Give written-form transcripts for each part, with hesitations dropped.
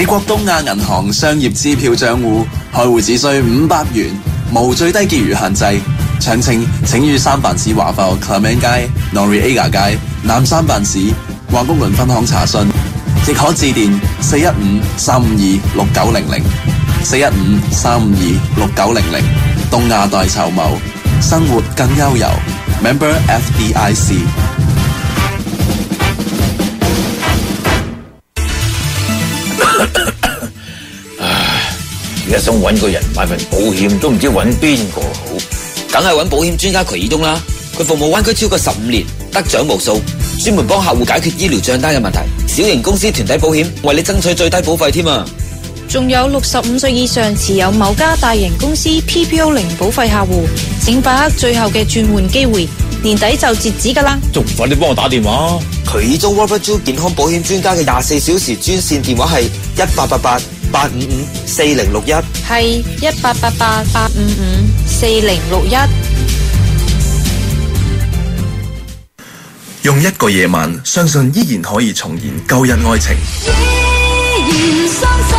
美國東亞銀行商業支票賬戶開戶只需500元，無最低結餘限制。詳情請於三藩市華埠 Clement 街、Noriega 街、南三藩市華谷倫分行查詢，亦可致電415-352-6900 415-352-6900。東亞代籌謀，生活更悠遊。Member FDIC。 而家想揾個人買份保險，都唔知揾邊個好。 梗係揾保險專家渠以東啦，佢服務灣區超過15年，得獎無數，專門幫客戶解決醫療賬單嘅問題。小型公司團體保險，為你爭取最低保費添啊！ 仲有65歲以上持有某家大型公司 PPO 零保費客戶，請把握最後嘅轉換機會，年底就截止㗎啦！ 仲唔快啲幫我打電話？ 渠以東 Robert Zhu 健康保險專家嘅24小時專線電話係1888-855-4061， 係1888-855-4061。 用一個夜晚，相信依然可以重燃舊日愛情。 依然相信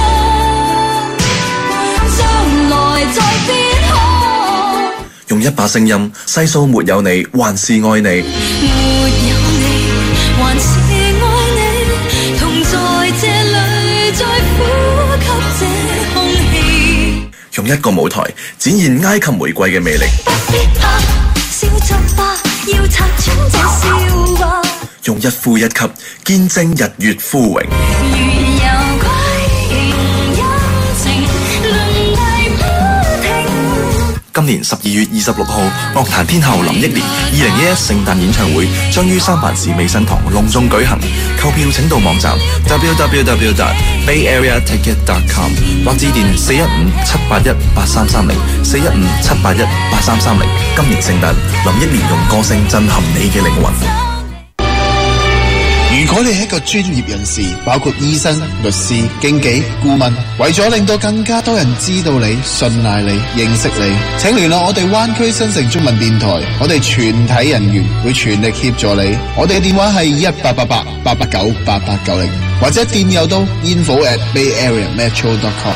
將來在必可。 用一把聲音細數沒有你，還是愛你。 沒有你，還是愛你，同在這裏，再呼吸這空氣。 用一個舞台展現埃及玫瑰嘅魅力。 不必怕，笑着吧，要拆穿這笑話。 用一呼一吸見證日月枯榮。今年12月26號，樂壇天后林憶蓮2011聖誕演唱會將於三藩市美新堂隆重舉行。購票請到網站 www.bayarea.ticket.com 或致電415-781-8330 415-781-8330。今年聖誕，林憶蓮用歌聲震撼你嘅靈魂。 如果你係一個專業人士，包括醫生、律師、經紀、顧問，為咗令到更加多人知道你、信賴你、認識你，請聯絡我哋灣區新城中文電台，我哋全體人員會全力協助你。我哋嘅電話係1888-889-8890，或者電郵到 info@bayareametro.com。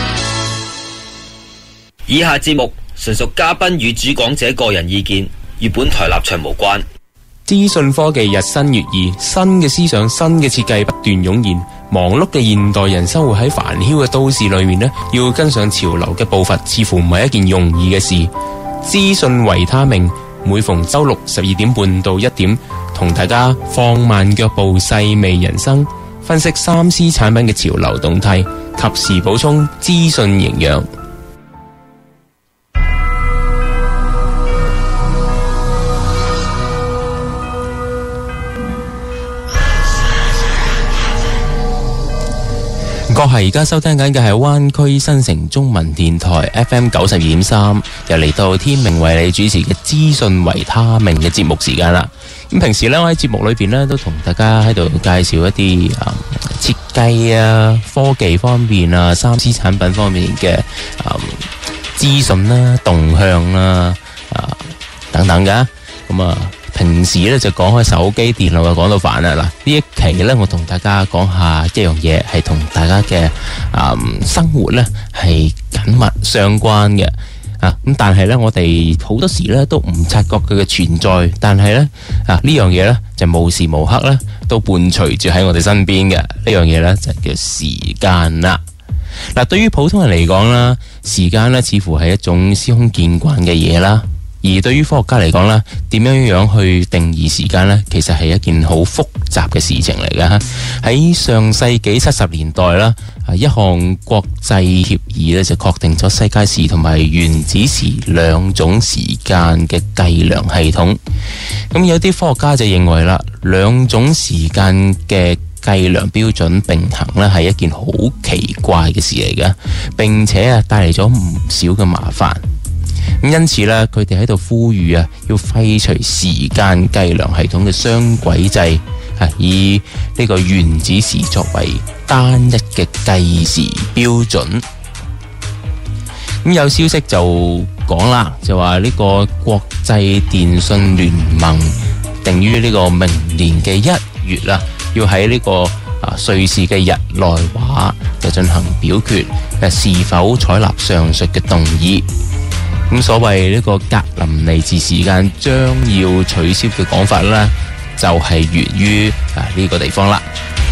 以下節目純屬嘉賓與主講者個人意見，與本台立場無關。 資訊科技日新月異，新嘅思想、新嘅設計不斷湧現。忙碌嘅現代人生活喺煩囂嘅都市裏面呢，要跟上潮流嘅步伐，似乎唔係一件容易嘅事。資訊維他命每逢周六12點半到1點，同大家放慢腳步，細味人生，分析3C 產品嘅潮流動態，及時補充資訊營養。各係而家收聽緊嘅係灣區新城中文電台 FM 92.3，又嚟到天明為你主持嘅資訊維他命嘅節目時間啦。咁平時呢，我喺節目裏邊呢都同大家喺度介紹一啲設計啊、科技方面啊、3C 產品方面嘅資訊啦、動向啦等等噶。咁平時咧就講開手機、電腦就講到煩啦。嗱，呢一期咧我同大家講下一樣嘢，係同大家嘅生活咧係緊密相關嘅咁但係咧我哋好多時咧都唔察覺佢嘅存在，但係咧呢樣嘢咧就無時無刻咧都伴隨住喺我哋身邊嘅。呢樣嘢咧就叫時間啦。嗱，對於普通人嚟講啦，時間咧似乎係一種司空見慣嘅嘢啦。而對於科學家嚟講咧，點樣去定義時間呢？其實係一件好複雜嘅事情嚟嘅。喺上世紀70年代啦，一項國際協議咧就確定咗西街時同埋原子時兩種時間嘅計量系統。咁有啲科學家就認為啦，兩種時間嘅計量標準並行咧係一件好奇怪嘅事嚟嘅，並且帶嚟咗唔少嘅麻煩。因此咧，佢哋喺度呼籲要廢除時間計量系統嘅雙軌制，以呢個原子時作為單一嘅計時標準。咁有消息就講啦，就話呢個國際電信聯盟定於呢個明年嘅1月啦，要喺呢個瑞士嘅日內瓦就進行表決，是否採納上述嘅動議。咁所謂呢個格林尼治時間將要取消嘅講法呢，就係源於呢個地方啦。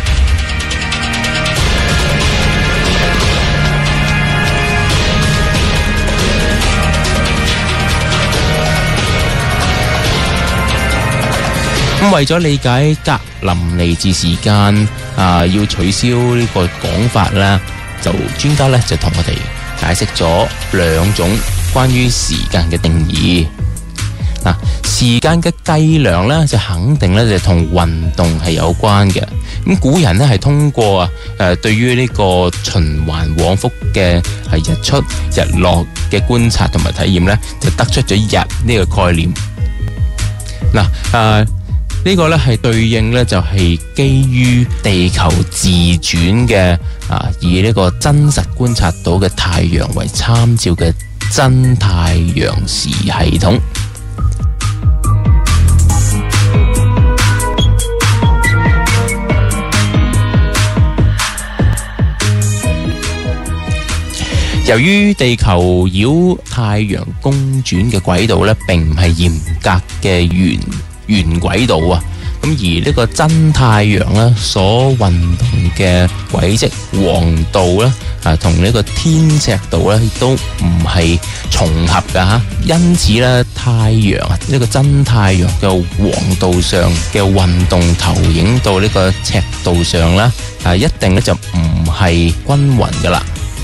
咁為咗理解格林尼治時間要取消呢個講法啦，就專家咧就同我哋解釋咗兩種關於時間嘅定義。時間嘅計量咧就肯定咧就同運動係有關嘅。咁古人咧係通過對於呢個循環往復嘅日出日落嘅觀察同埋體驗咧，就得出咗日呢個概念。呢個咧係對應咧就係基於地球自轉嘅以呢個真實觀察到嘅太陽為參照嘅真太陽時系統。由於地球繞太陽公轉嘅軌道咧並唔係嚴格嘅圓軌道啊，咁而呢個真太陽咧所運動嘅軌跡黃道咧同呢個天赤道咧亦都唔係重合噶吓，因此咧太陽呢個真太陽嘅黃道上嘅運動投影到呢個赤道上啦，一定咧就唔係均勻噶啦。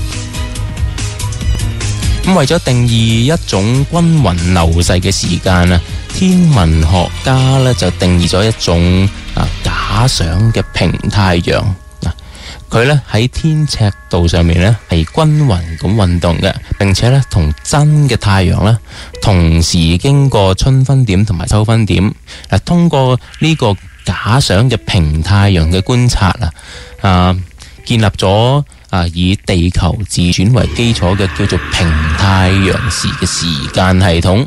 咁為咗定義一種均勻流逝嘅時間啊，天文學家咧就定義咗一種假想嘅平太陽。佢咧喺天赤道上面咧係均勻咁運動嘅，並且咧同真嘅太陽咧同時經過春分點同埋秋分點。通過呢個假想嘅平太陽嘅觀察建立咗以地球自轉為基礎嘅叫做平太陽時嘅時間系統。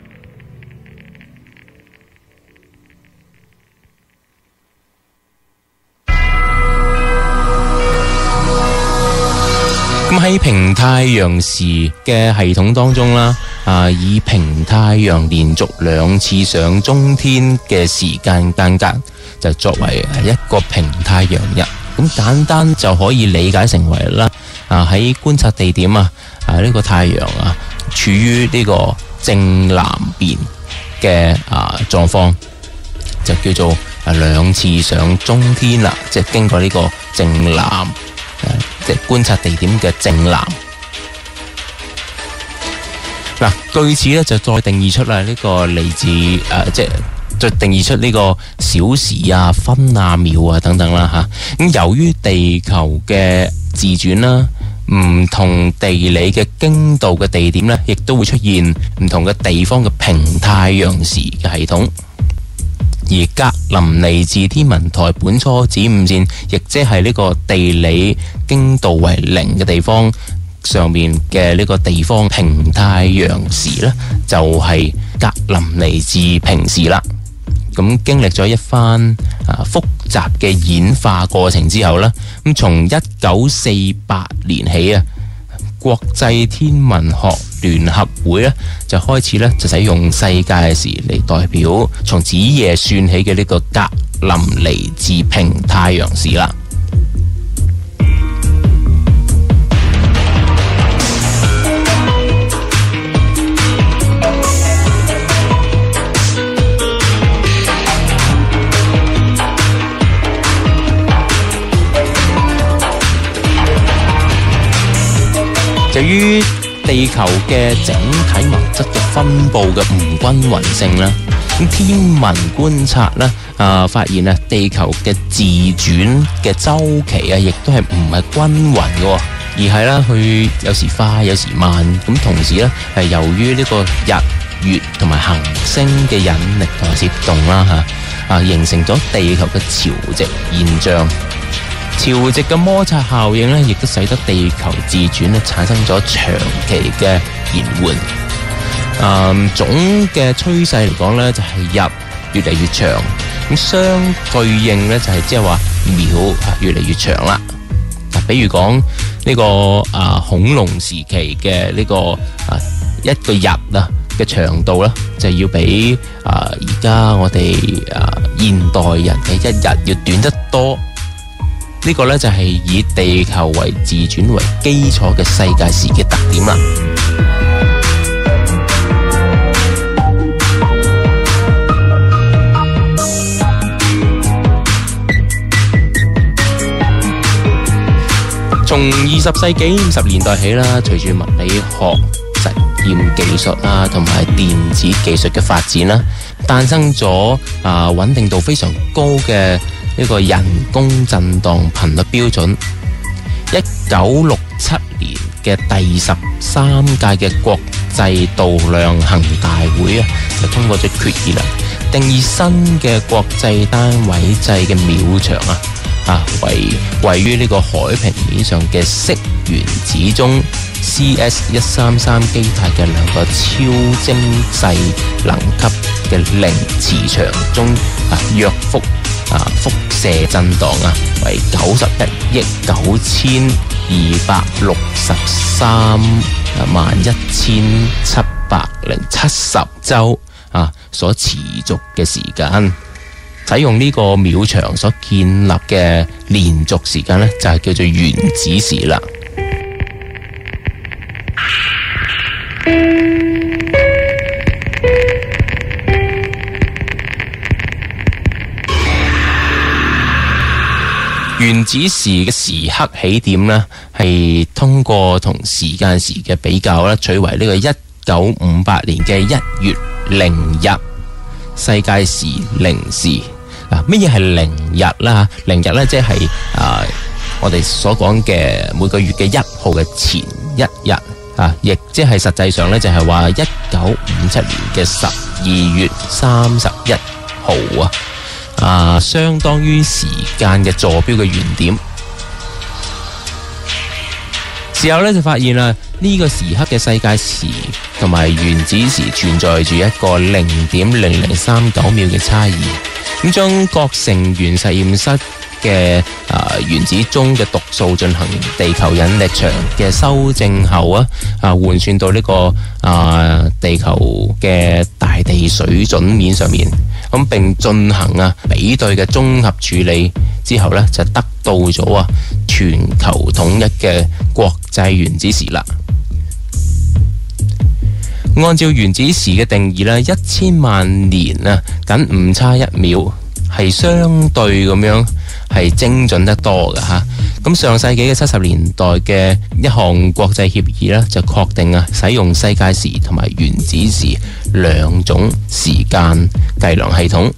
咁喺平太陽時嘅系統當中啦，以平太陽連續2次上中天嘅時間間隔就作為一個平太陽日。咁簡單就可以理解成為啦，喺觀察地點呢個太陽處於呢個正南邊嘅狀況，就叫做2次上中天啦，即係經過呢個正南即係觀察地點嘅正南。據此咧就再定義出呢個嚟自即係再定義出呢個小時分秒等等啦吓。咁由於地球嘅自轉啦，唔同地理嘅經度嘅地點咧，亦都會出現唔同嘅地方嘅平太陽時嘅系統。而格林尼治天文台本初子午線，亦即係呢個地理經度為0嘅地方上面嘅呢個地方平太陽時呢，就係格林尼治平時啦。咁經歷咗一番複雜嘅演化過程之後呢，咁從1948年起國際天文學聯合會呢，就開始呢就使用世界時嚟代表從子夜算起嘅呢個格林尼治平太陽時啦。由於地球嘅整體物質嘅分布嘅唔均勻性啦，咁天文觀察咧發現地球嘅自轉嘅周期亦都係唔係均勻嘅，而係啦佢有時快有時慢。咁同時咧係由於呢個日月同埋行星嘅引力同埋攝動啦形成咗地球嘅潮汐現象。潮汐嘅摩擦效應咧，亦都使得地球自轉咧產生咗長期嘅延緩。總嘅趨勢嚟講咧，就係日越嚟越長。咁相對應咧，就係即係話秒越嚟越長啦。比如講呢個恐龍時期嘅呢個一個日嘅長度啦，就要比而家我哋現代人嘅一日要短得多。呢個呢，就係以地球為自轉為基礎嘅世界時嘅特點啦。從20世紀50年代起啦，隨住物理學實驗技術啊，同埋電子技術嘅發展啦，誕生咗穩定度非常高嘅呢個人工震盪頻率標準。1967年嘅第13屆嘅國際度量衡大會啊，就通過咗決議啦，定義新嘅國際單位制嘅秒長位於呢個海平面上嘅銫原子中 CS133 基態嘅兩個超精細能級嘅零磁場中約幅輻射震盪為91,2631770周所持續嘅時間。使用呢個秒長所建立嘅連續時間呢，就係叫做原子時啦。原子時嘅時刻起點呢，係通過同時間時嘅比較啦，取為呢個1958年嘅1月0日世界時0時。乜嘢係0日啦？0日呢，即係我哋所講嘅每個月嘅1號嘅前一日亦即係實際上呢，就係話1957年嘅12月31號相當於時間嘅坐標嘅原點。事後呢，就發現啦，呢個時刻嘅世界時同埋原子時存在住一個0.0039秒嘅差異。咁將各成員實驗室嘅原子中嘅讀數進行地球引力場嘅修正後換算到呢個地球嘅大地水準面上面，咁並進行比對嘅綜合處理之後呢，就得到咗全球統一嘅國際原子時啦。按照原子時嘅定義咧，1000萬年僅誤差1秒，係相對咁樣係精準得多嘅吓。咁上世紀嘅70年代嘅一項國際協議咧，就確定使用世界時同埋原子時兩種時間計量系統。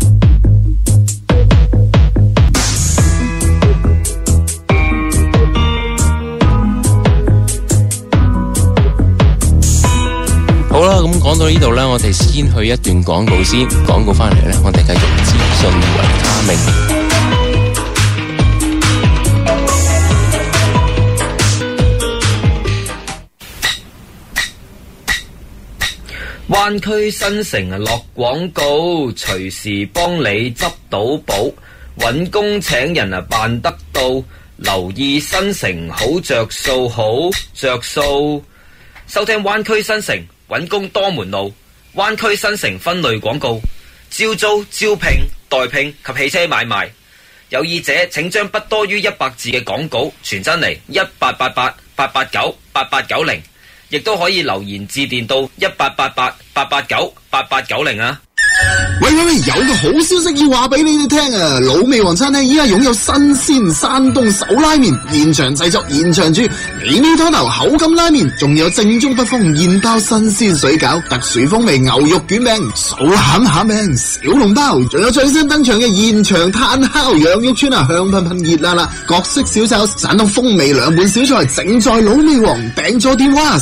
好啦，咁講到呢度呢，我哋先去一段廣告先，廣告翻嚟呢，我哋繼續資訊維他命。 灣區新城落廣告，隨時幫你執到寶，搵工請人辦得到，留意新城好着數，好着數。收聽灣區新城，搵工多門路。灣區新城分類廣告，招租、招聘、代聘及汽車買賣。有意者請將不多於100字嘅廣告傳真嚟1888-889-8890，亦都可以留言致電到1888-889-8890啊。 喂，有個好消息要話俾你哋聽啊！老味王餐廳依家擁有新鮮山東手拉麵，現場製作現場煮，美味湯頭口感拉麵，仲有正宗北方現包新鮮水餃，特殊風味牛肉卷餅，數餡餡餅，小籠包，仲有最新登場嘅現場炭烤羊肉串啊，香噴噴熱辣辣，各式小炒，山東風味涼拌小菜，正在老味王。訂座電話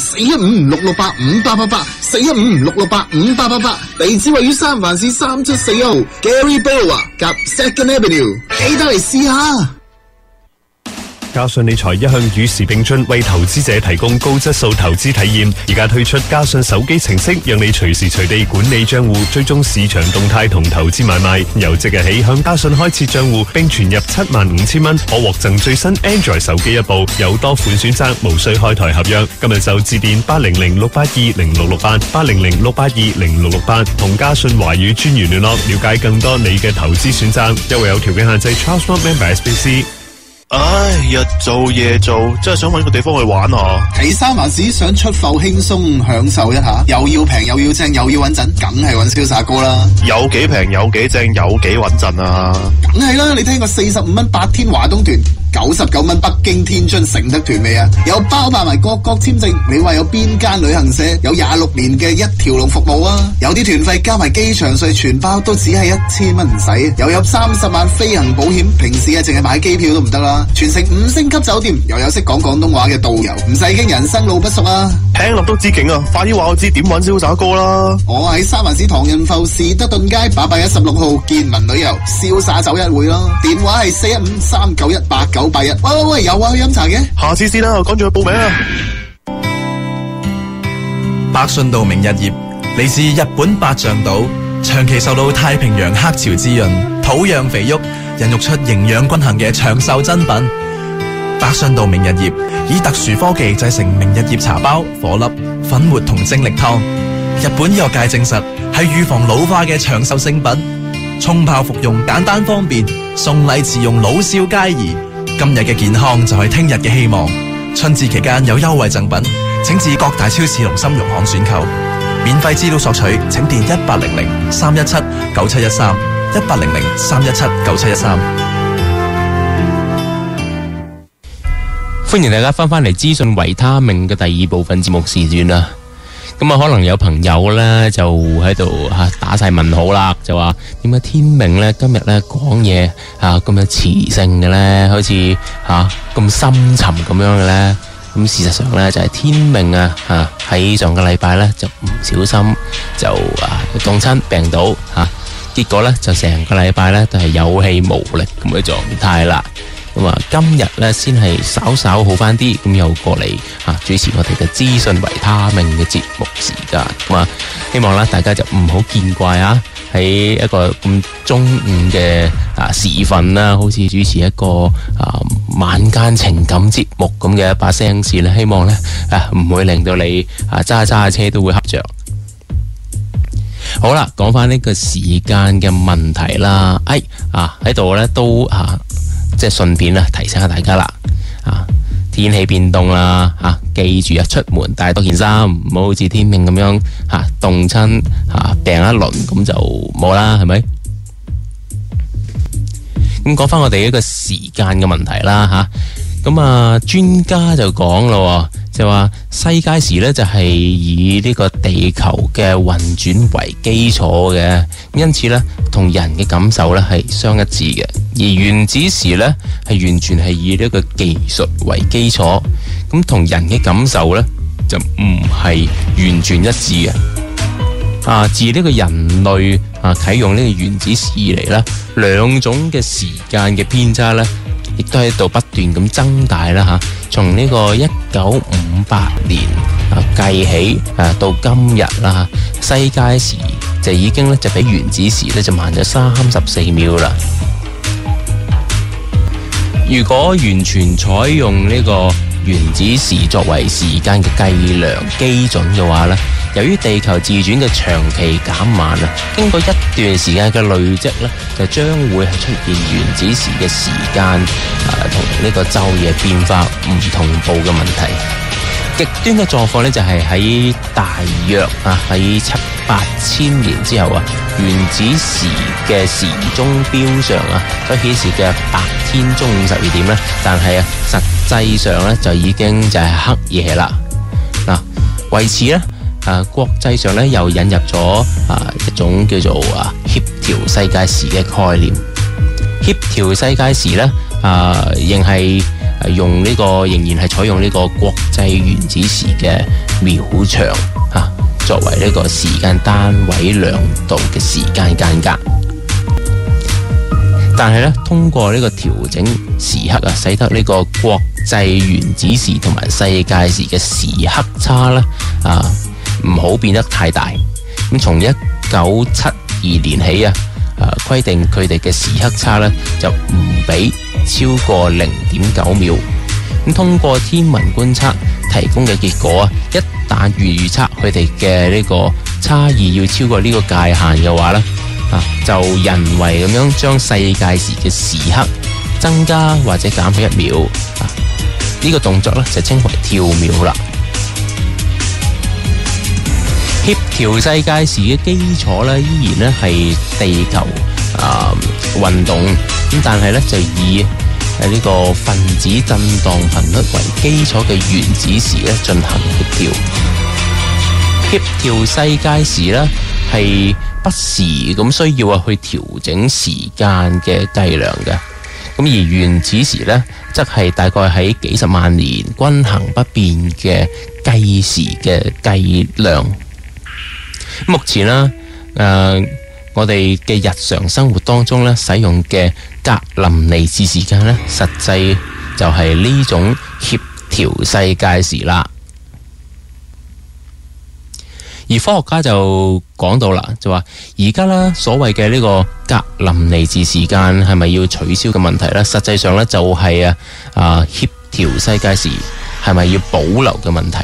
415-668-5888，415-668-5888，地址位於三藩市374號 Gary Boulevard 及 Second Avenue， 記得嚟試下。 嘉信理財一向與時並進，為投資者提供高質素投資體驗。而家推出嘉信手機程式，讓你隨時隨地管理賬戶，追蹤市場動態同投資買賣。由即日起向嘉信開設賬戶並存入75,000蚊，可獲贈最新 Android 手機一部，有多款選擇，無需開台合約。今日就致電800-682-0668 同嘉信華語專員聯絡，了解更多你嘅投資選擇。優惠有條件限制 Charles Member SBC。 唉，日做夜做，真係想搵個地方去玩下。 喺三藩市想出埠輕鬆享受一下，又要平又要正又要穩陣，梗係搵瀟灑哥啦。 有幾平有幾正有幾穩陣啊？ 梗係啦，你聽過45蚊8天華東團，99蚊北京天津承德團未啊？有包辦埋各國簽證，你話有邊間旅行社有26年嘅一條龍服務啊？有啲團費加埋機場稅全包都只係1000蚊唔使，又有30萬飛行保險，平時啊淨係買機票都唔得啦。全城5星級酒店，又有識講廣東話嘅導遊，唔使驚人生路不熟啊！ 聽落都知勁啊！快啲話我知點搵瀟灑哥啦！ 我喺三藩市唐人埠士德頓街816號健民旅遊，瀟灑走一回咯。電話係415-391-8981。喂，有啊，去飲茶嘅。 下次先啦，我趕住去報名啊！ 百信道明日葉嚟自日本八丈島，長期受到太平洋黑潮滋潤，土壤肥沃，孕育出營養均衡嘅長壽珍品。百信道明日葉以特殊科技製成明日葉茶包、顆粒、粉末同精力湯。日本醫學界證實係預防老化嘅長壽聖品，沖泡服用簡單方便，送禮自用老少皆宜。今日嘅健康就係聽日嘅希望。春節期間有優惠贈品，請至各大超市同深融行選購。免費資料索取，請電1800-317-9713 1800-317-9713。 歡迎大家翻嚟資訊維他命嘅第二部分節目時段啦。咁啊，可能有朋友咧就喺度打晒問號啦，就話點解天命咧今日咧講嘢咁有磁性嘅咧，好似咁深沉咁樣嘅咧？咁事實上咧就係天命喺上個禮拜咧就唔小心就凍親病倒結果咧就成個禮拜咧都係有氣無力咁嘅狀態啦。咁今日咧先係稍稍好翻啲，咁又過嚟主持我哋嘅資訊維他命嘅節目時間。咁希望咧大家就唔好見怪喺一個咁中午嘅時分啦，好似主持一個晚間情感節目咁嘅一把聲線咧，希望咧唔會令到你揸下車都會瞌着。好啦，講翻呢個時間嘅問題啦，喺度咧都即係順便提醒下大家啦，天氣變凍啦，記住出門帶多件衫，唔好好似天命咁樣凍親病一輪咁就冇啦，係咪？咁講翻我哋一個時間嘅問題啦，咁專家就講咯，就話世界時咧就係以呢個地球嘅運轉為基礎嘅，因此咧同人嘅感受咧係相一致嘅。而原子時咧係完全係以呢個技術為基礎，咁同人嘅感受咧就唔係完全一致嘅。自呢個人類啟用呢個原子時以嚟啦，兩種嘅時間嘅偏差咧，亦都喺度不斷咁增大啦。從呢個1958年計起到今日啦，世界時就已經咧就比原子時咧就慢咗34秒啦。如果完全採用呢個原子時作為時間嘅計量基準嘅話咧，由於地球自轉嘅長期減慢經過一段時間嘅累積咧，就將會係出現原子時嘅時間同呢個晝夜變化唔同步嘅問題。極端嘅狀況咧就係喺大約喺7-8千年之後原子時嘅時鐘錶上所顯示嘅白天中午12點咧，但係實際上咧就已經就係黑夜啦。為此咧國際上咧又引入咗一種叫做協調世界時嘅概念。協調世界時咧仍係用呢個仍然係採用呢個國際原子時嘅秒長作為呢個時間單位量度嘅時間間隔。 但係咧，通過呢個調整時刻啊，使得呢個國際原子時同埋世界時嘅時刻差咧唔好變得太大。咁從1972年起啊，規定佢哋嘅時刻差咧就唔俾超過0.9秒。咁通過天文觀測提供嘅結果啊，一旦預測佢哋嘅呢個差異要超過呢個界限嘅話咧，就人為咁樣將世界時嘅時刻增加或者減去1秒，呢個動作咧就稱為跳秒啦。協調世界時嘅基礎咧，依然咧係地球運動，咁但係咧就以呢個分子震盪頻率為基礎嘅原子時咧進行協調。協調世界時咧係不時咁需要去調整時間嘅計量嘅，咁而原子時咧則係大概喺幾十萬年均衡不變嘅計時嘅計量。目前啦，我哋嘅日常生活當中咧使用嘅格林尼治時間咧，實際就係呢種協調世界時啦。而科學家就講到啦，就話而家啦所謂嘅呢個格林尼治時間係咪要取消嘅問題咧，實際上咧就係協調世界時係咪要保留嘅問題。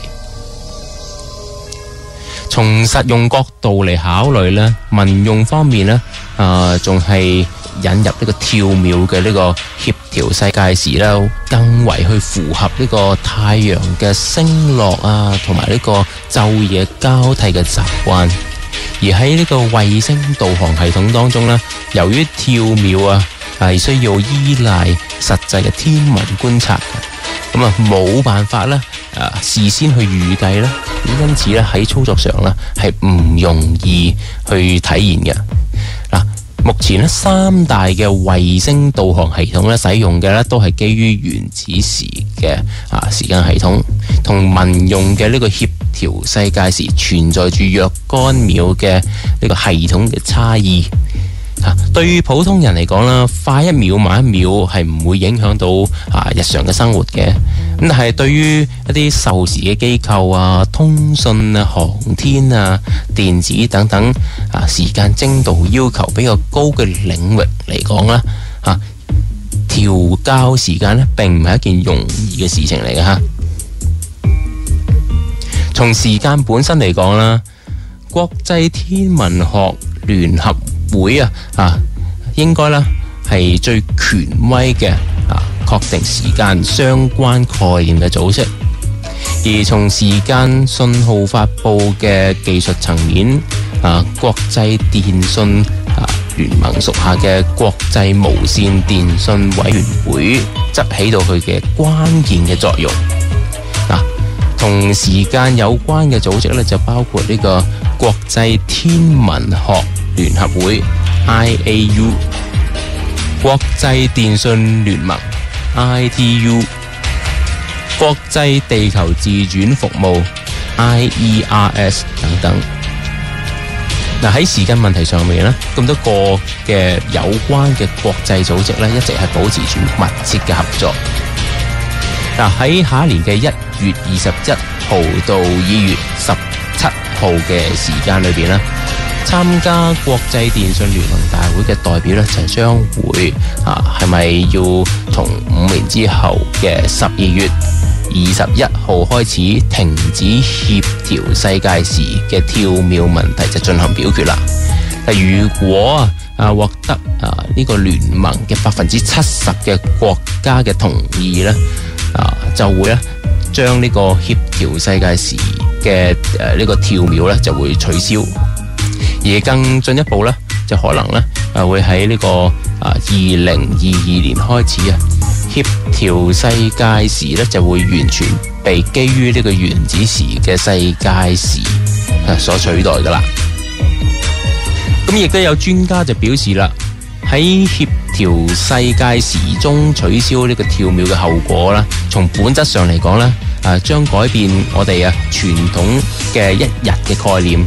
從實用角度嚟考慮咧，民用方面咧，仲係引入呢個跳秒嘅呢個協調世界時咧，更為去符合呢個太陽嘅升落同埋呢個晝夜交替嘅習慣。而喺呢個衛星導航系統當中咧，由於跳秒係需要依賴實際嘅天文觀察，咁冇辦法咧事先去預計啦，因此咧喺操作上咧係唔容易去體現嘅。目前咧3大嘅衛星導航系統咧使用嘅咧都係基於原子時嘅時間系統，同民用嘅呢個協調世界時存在住若干秒嘅呢個系統嘅差異。對於普通人嚟講啦，快1秒慢1秒係唔會影響到日常嘅生活嘅。咁但係對於一啲授時嘅機構通訊航天電子等等時間精度要求比較高嘅領域嚟講啦，調校時間咧並唔係一件容易嘅事情嚟嘅吓。從時間本身嚟講啦，國際天文學聯合會應該啦係最權威嘅確定時間相關概念嘅組織。而從時間信號發佈嘅技術層面，國際電信聯盟屬下嘅國際無線電信委員會則起到佢嘅關鍵嘅作用。同時間有關嘅組織咧就包括呢個國際天文學聯合會 IAU、 國際電信聯盟 ITU、 國際地球自轉服務 IERS 等等。喺時間問題上面咧，咁多個嘅有關嘅國際組織咧一直係保持住密切嘅合作。喺下一年嘅1月21號到2月17號嘅時間裏邊咧，參加國際電信聯盟大會嘅代表咧就將會係咪要從5年之後嘅12月21號開始停止協調世界時嘅跳秒問題就進行表決啦。如果獲得呢個聯盟嘅70%嘅國家嘅同意咧，就會咧將呢個協調世界時嘅呢個跳秒咧就會取消，而更進一步咧就可能咧會喺呢個2022年開始協調世界時咧就會完全被基於呢個原子時嘅世界時所取代噶啦。咁亦都有專家就表示啦，喺協調世界時鐘取消呢個跳秒嘅後果啦，從本質上嚟講咧，將改變我哋傳統嘅1日嘅概念，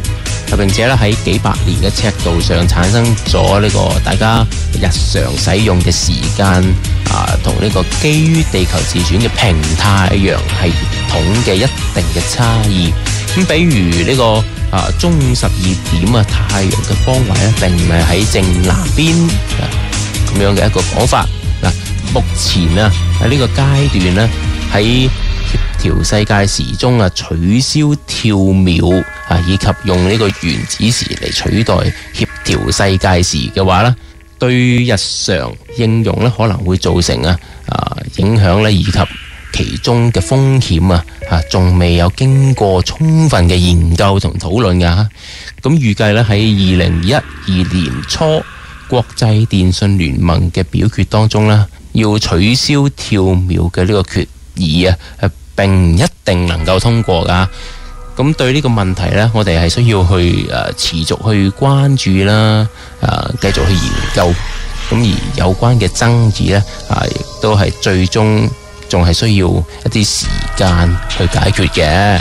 並且咧喺幾百年嘅尺度上產生咗呢個大家日常使用嘅時間同呢個基於地球自轉嘅平太陽系統嘅一定嘅差異。咁比如呢個中午12點太陽嘅方位咧並唔係喺正南邊咁樣嘅一個講法。目前喺呢個階段咧，喺協調世界時鐘取消跳秒以及用呢個原子時嚟取代協調世界時嘅話咧，對日常應用咧可能會造成影響咧，以及其中嘅風險仲未有經過充分嘅研究同討論㗎。咁預計咧喺2012年初國際電信聯盟嘅表決當中咧，要取消跳秒嘅呢個決議並唔一定能夠通過㗎。咁對呢個問題呢，我哋係需要去持續去關注啦，繼續去研究。咁而有關嘅爭議呢，亦都係最終仲係需要一啲時間去解決嘅。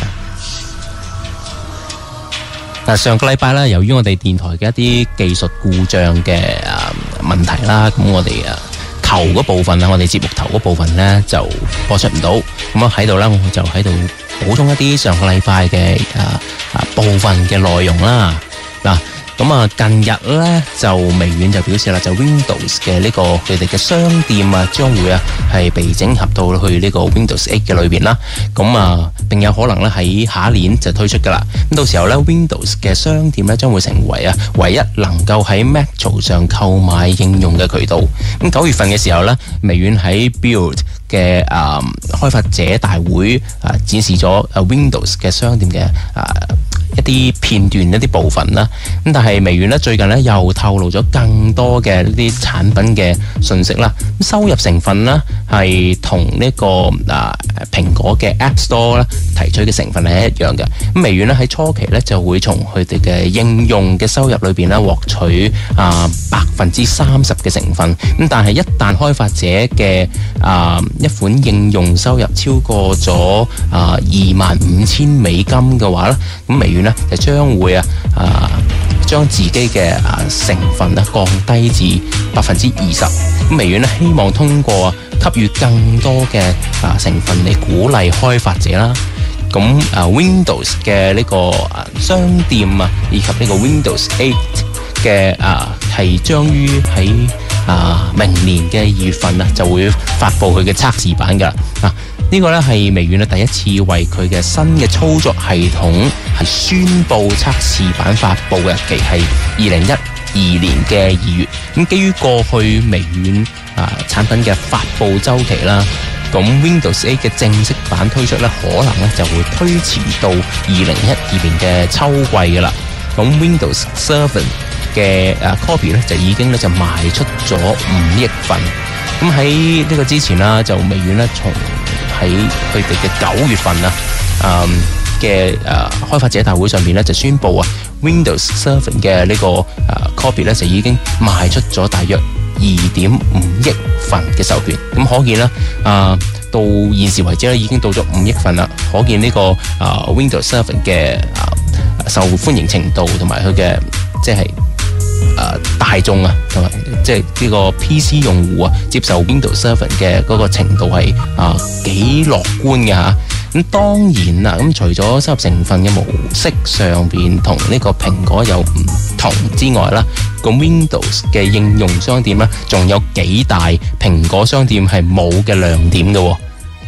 上個禮拜呢，由於我哋電台嘅一啲技術故障嘅問題啦，咁我哋頭嗰部分我哋節目頭嗰部分呢就播出唔到。咁喺度呢，我就喺度補充一啲上個禮拜嘅部分嘅內容啦。咁近日呢，就微軟就表示啦，就 Windows 嘅呢個佢哋嘅商店將會係被整合到去呢個 Windows 8嘅裏邊啦。咁並有可能咧喺下一年就推出噶啦。咁到時候呢 Windows 嘅商店呢將會成為唯一能夠喺 Mac 槽上購買應用嘅渠道。咁9月份嘅時候呢，微軟喺 Build 嘅開發者大會展示咗Windows 嘅商店嘅一啲片段、一啲部分啦。咁但係微軟咧最近咧又透露咗更多嘅呢啲產品嘅信息啦。咁收入成分呢係同呢個蘋果嘅 App Store 咧提取嘅成分係一樣嘅。咁微軟咧喺初期咧就會從佢哋嘅應用嘅收入裏邊咧獲取30%嘅成分。咁但係一旦開發者嘅一款應用收入超過咗$25,000嘅話咧，咁微軟咧就將會將自己嘅成分降低至20%。咁微軟咧希望通過給予更多嘅成分嚟鼓勵開發者啦。咁Windows 嘅呢個商店以及呢個 Windows 8嘅係將於喺明年嘅2月份就會發布佢嘅測試版㗎。呢個咧係微軟第一次為佢嘅新嘅操作系統係宣布測試版發布嘅日期係2012年嘅2月。咁基於過去微軟產品嘅發布周期啦，咁 Windows 8嘅正式版推出咧，可能咧就會推遲到2012年嘅秋季㗎啦。咁 Windows 7嘅copy 咧就已經咧就賣出咗5億份。咁喺呢個之前啦，就微軟咧從喺佢哋嘅9月份嘅開發者大會上面咧就宣布Windows 7嘅呢個copy 咧就已經賣出咗大約2.5億份嘅授權。咁可見啦，到現時為止咧已經到咗5億份啦。可見呢個Windows 7嘅受歡迎程度同埋佢嘅即係大眾同埋即係呢個 PC 用戶接受 Windows 7嘅嗰個程度係幾樂觀嘅嚇。咁當然啦，咁除咗收入成分嘅模式上邊同呢個蘋果有唔同之外啦，咁 Windows 嘅應用商店咧，仲有幾大蘋果商店係冇嘅亮點嘅。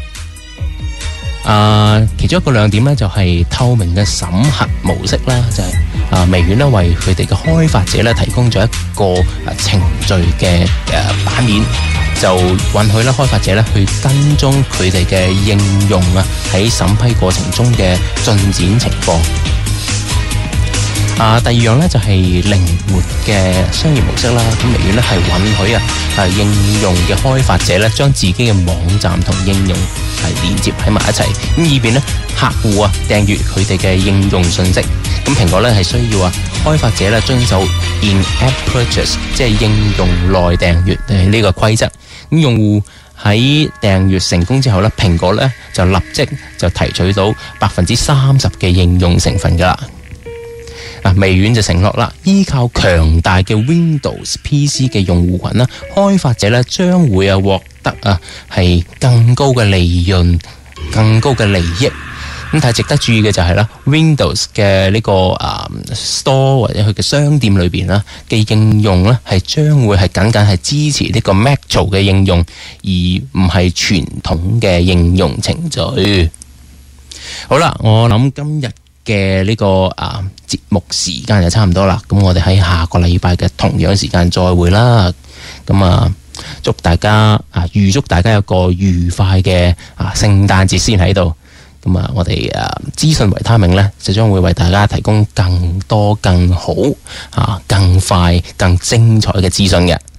其中一個亮點咧就係透明嘅審核模式啦，就係微軟咧為佢哋嘅開發者咧提供咗一個程序嘅版面，就允許咧開發者咧去跟蹤佢哋嘅應用喺審批過程中嘅進展情況。第二樣咧就係靈活嘅商業模式啦。咁微軟咧係允許應用嘅開發者咧將自己嘅網站同應用係連接喺埋一齊，咁以便咧客戶訂閱佢哋嘅應用信息。咁蘋果咧係需要開發者咧遵守 in-app purchase， 即係應用內訂閱呢個規則。咁用戶喺訂閱成功之後咧，蘋果咧就立即就提取到30%嘅應用成分噶啦。 微軟就承諾啦，依靠強大嘅 Windows PC 嘅用戶群啦，開發者咧將會獲得係更高嘅利潤、更高嘅利益。咁但係值得注意嘅就係啦 ，Windows 嘅呢個Store 或者佢嘅商店裏邊啦嘅應用咧，係將會係僅僅係支持呢個 Metro 嘅應用，而唔係傳統嘅應用程序。好啦，我諗今日嘅呢個節目時間就差唔多啦，咁我哋喺下個禮拜嘅同樣時間再會啦。咁祝大家預祝大家有個愉快嘅聖誕節先喺度。咁我哋資訊維他命呢，就將會為大家提供更多、更好、更快、更精彩嘅資訊嘅。